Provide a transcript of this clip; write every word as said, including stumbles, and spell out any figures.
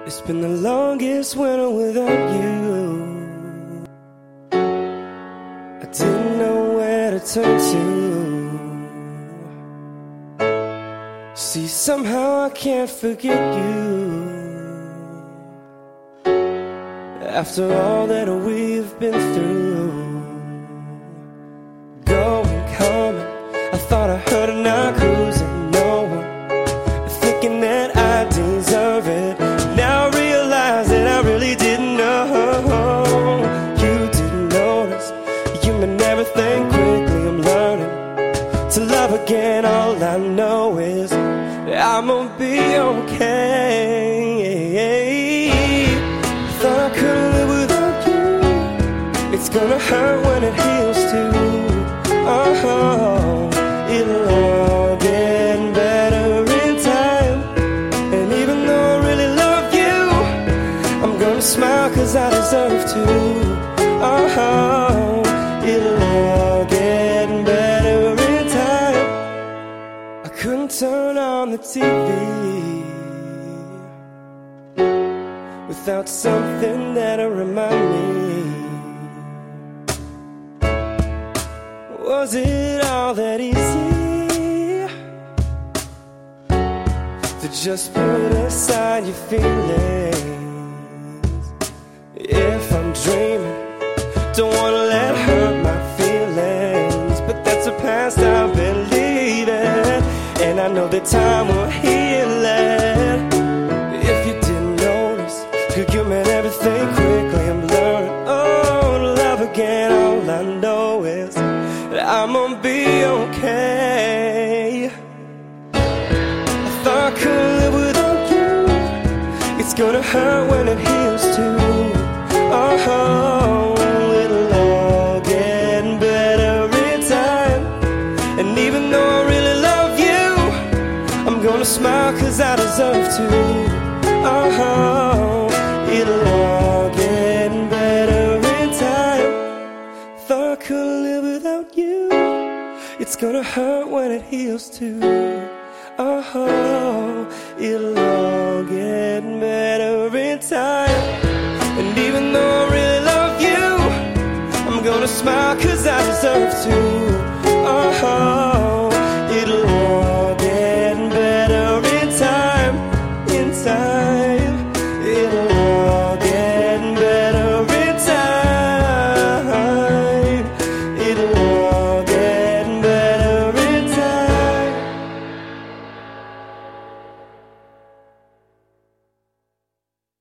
It's been the longest winter without you. I didn't know where to turn to. See, somehow I can't forget you. After all that we've been through, going, coming, I thought I heard a knock, cruising, no one, thinking that I deserve it. Now I realize that I really didn't know. You didn't notice, you meant everything quickly. I'm learning to love again. All I know is I'm gonna be okay. Thought I couldn't live without you. It's gonna hurt when it heals too. Oh, it'll all get better in time. And even though I really love you, I'm gonna smile cause I deserve to. Oh, it'll all get better in time. I couldn't turn on the T V without something that'll remind me. Was it all that easy to just put aside your feelings? If I'm dreaming, don't wanna let hurt my feelings, but that's a past I believe in, and I know that time will heal it. If you didn't notice, you meant everything quickly. I'm learning, oh, to love again. All I know is that I'm gonna be okay. I thought I couldn't live without you. It's gonna hurt when it heals too. Oh, it'll all get better in time. And even though I really love you, I'm gonna smile cause I deserve to. Oh, it'll all get better in time. Thought I couldn't live without you. It's gonna hurt when it heals too. Oh, it'll all get better in time. And even though I really love you, I'm gonna smile cause I deserve to. Oh,